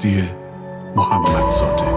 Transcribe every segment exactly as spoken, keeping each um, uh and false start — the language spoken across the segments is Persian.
مهدی محمدزاده.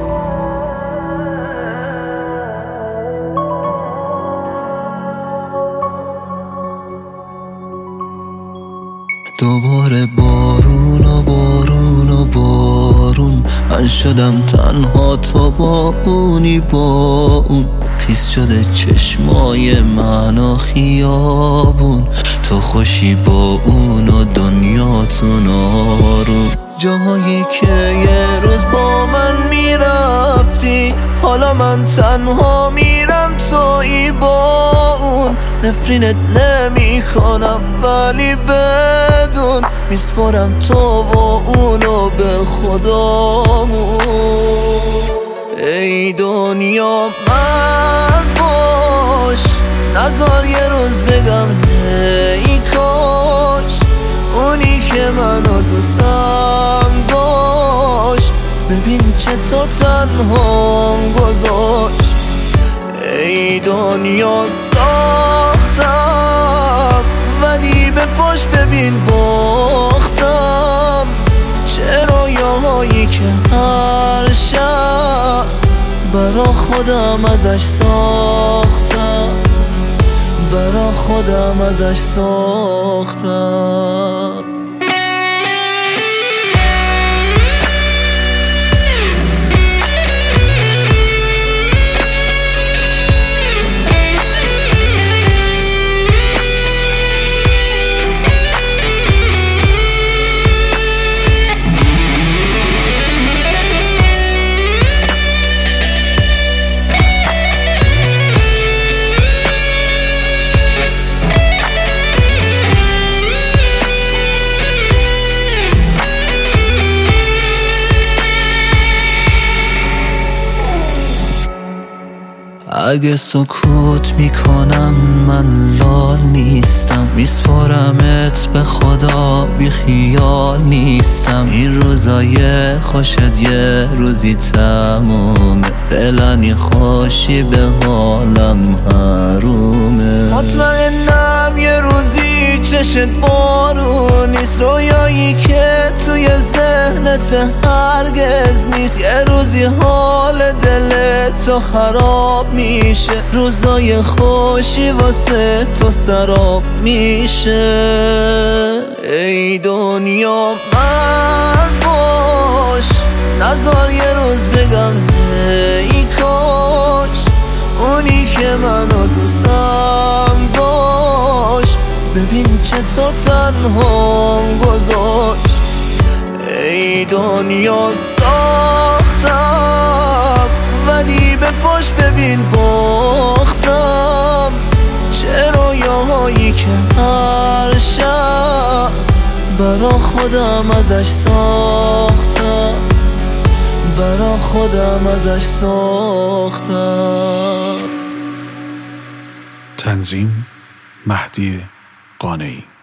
دوباره بارون و بارون و بارون، من شدم تنها تا با اونی با اون. خیس شده چشمای من و خیابون، تو خوشی با اون و دنیاتون آروم. جاهایی که یه روز با من میرفتی، حالا من تنها میرم تویی با اون. نفرینت نمی کنم ولی بدون، میسپرم تو و اونو به خدامون. ای دنیا من باش، نذار یه روز بگم ای کاش اونی که منو دوستم داشت ببین چطور تنهام گذاشت. ای دنیا ساختم ولی به پاش ببین باختم. چه رویاهایی که هر شب برا خودم ازش ساختم، برا خودم ازش ساختم. اگه سکوت میکنم من لال نیستم، میسپارمت به خدا بی خیال نیستم. این روزای خوشت یه روزی تمومه، فعلا این خوشی به حالم حرومه. مطمئنم یه روزی چشت بارون نیست، رویایی که توی ذهنت هرگز نیست. یه روزی حال دلتو خراب میشه، روزای خوشی واسه تو سراب میشه. ای دنیا من باش، نذار یه روز بگم ای کاش اونی که منو دوستم داشت ببین چطور تنهام گذاشت. ای دنیا ساختم ولی به پاش ببین باختم. چه رویاهایی که هر شب برا خودم ازش ساختم، برا خودم ازش ساختم. تنظیم مهدی قانعی.